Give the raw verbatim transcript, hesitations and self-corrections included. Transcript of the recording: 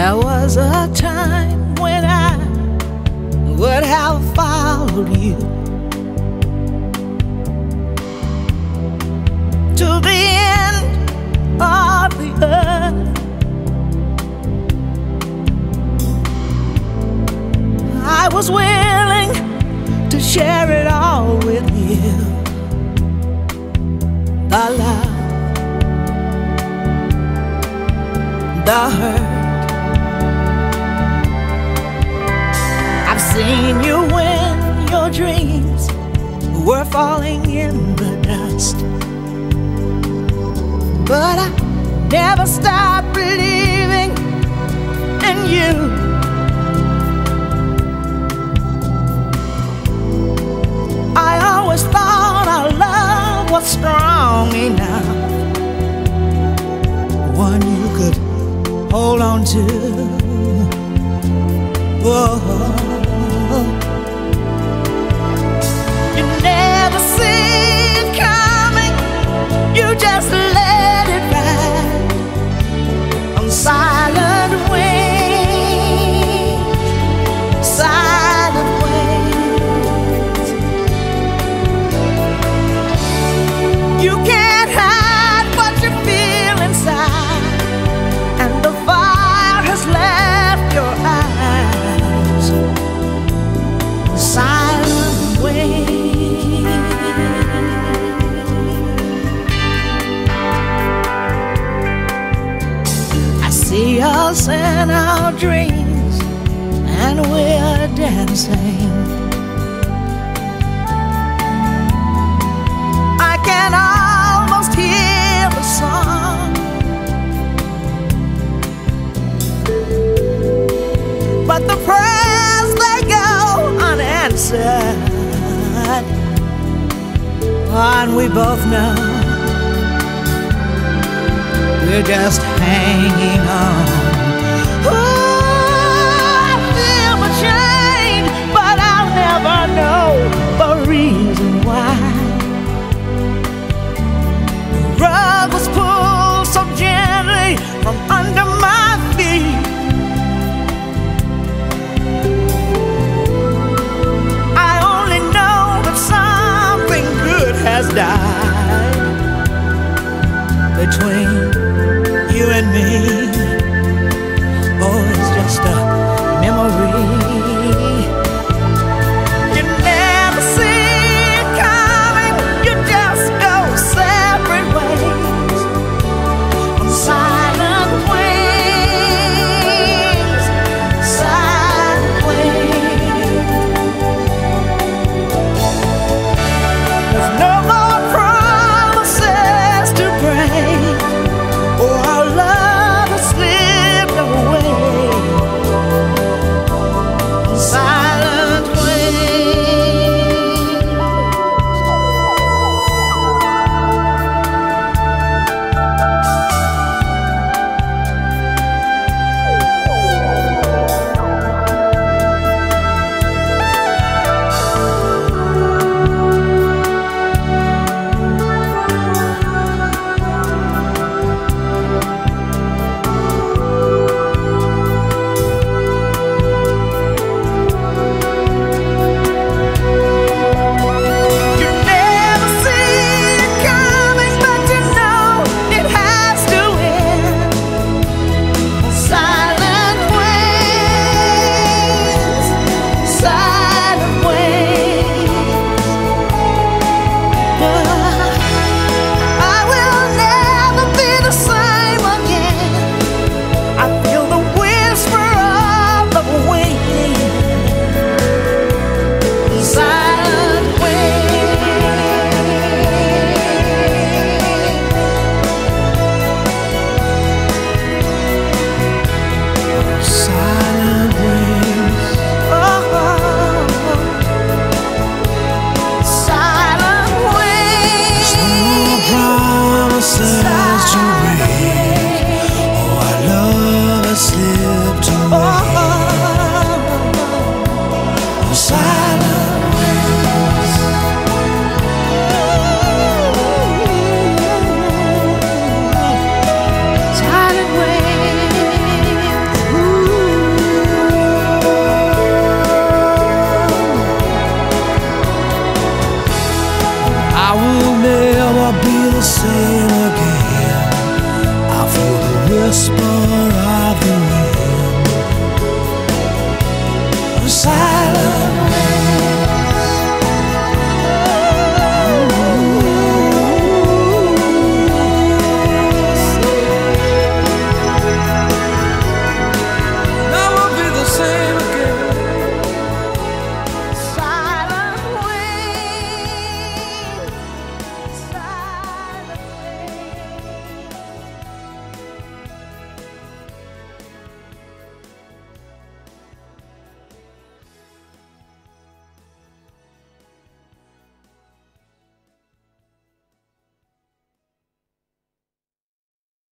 There was a time when I would have followed you to the end of the earth. I was willing to share it all with you. The love, the hurt. I've seen you when your dreams were falling in the dust, but I never stopped believing in you. I always thought our love was strong enough, one you could hold on to. Whoa. You never see it coming, you just let it ride on silent wings, silent wings. You can't hide what you feel inside, and the fire has left your eyes. Silent wings. I see us in our dreams, and we're dancing. I can almost hear the song, but the prayers, they go unanswered, and we both know we're just hanging on. Ooh, I feel the change, but I'll never know the reason why. The rug was pulled so gently from under my feet. I only know that something good has died between you and me. Oh, it's just a memory. You never see it coming, you just go separate ways on silent wings, silent wings. There's no more promises to break. sail again. I feel the whisper